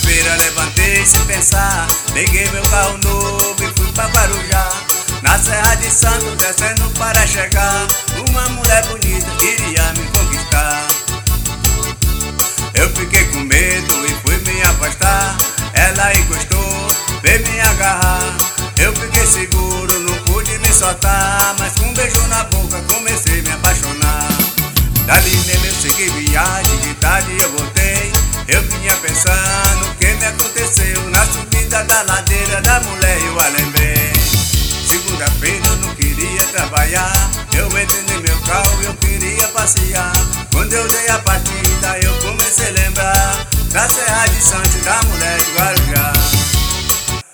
Segunda-feira levantei sem pensar, peguei meu carro novo e fui pra Guarujá. Na Serra de Santos, descendo para chegar, uma mulher bonita queria me conquistar. Eu fiquei com medo e fui me afastar. Ela encostou, veio me agarrar. Eu fiquei seguro, não pude me soltar, mas com um beijo na boca comecei a me apaixonar. Dali mesmo eu segui viagem, de tarde eu voltei. Eu vinha pensando o que me aconteceu. Na subida da ladeira da mulher eu a lembrei. Segunda-feira eu não queria trabalhar, eu entrei no meu carro e eu queria passear. Quando eu dei a partida